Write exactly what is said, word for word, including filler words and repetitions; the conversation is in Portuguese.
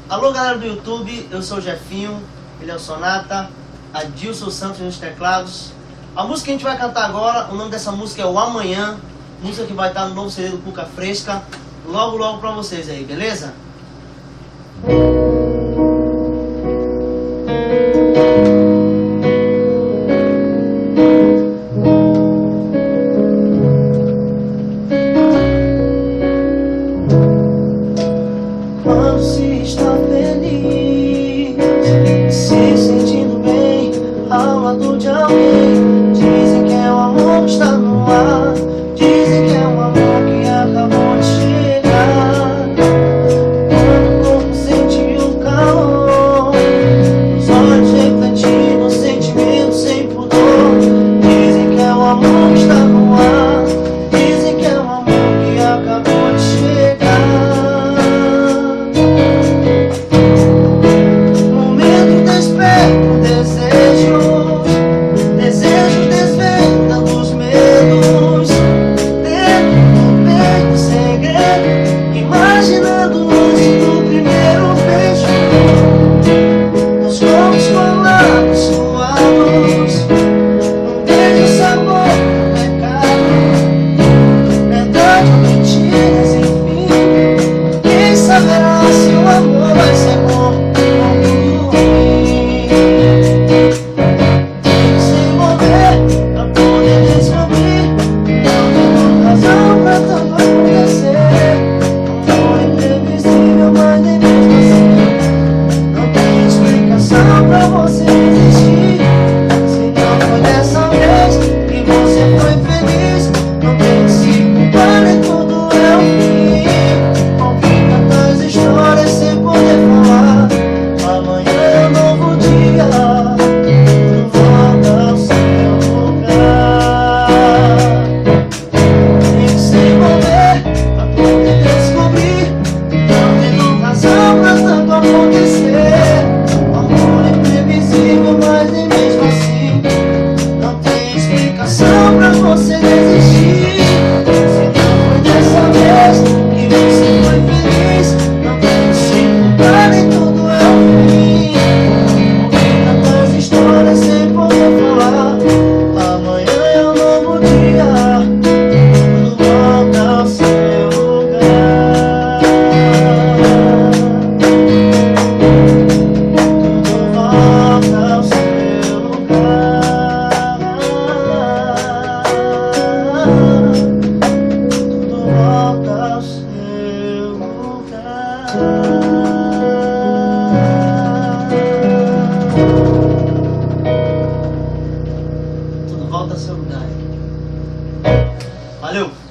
Alô galera do YouTube, eu sou o Jefinho, ele é o Sonata, Adilson Santos nos teclados. A música que a gente vai cantar agora, o nome dessa música é O Amanhã, música que vai estar no novo C D do Cuca Fresca, logo logo pra vocês aí, beleza? Quando se está feliz, se sentindo bem ao lado de alguém, dizem que é o amor que está no ar, dizem que é um amor que acabou de chegar. Quando o corpo sente o calor, os olhos refletindo o sentimento sem pudor, dizem que é o amor que está no ar, dizem que é um amor que acabou de chegar. Tudo volta ao seu lugar. Valeu!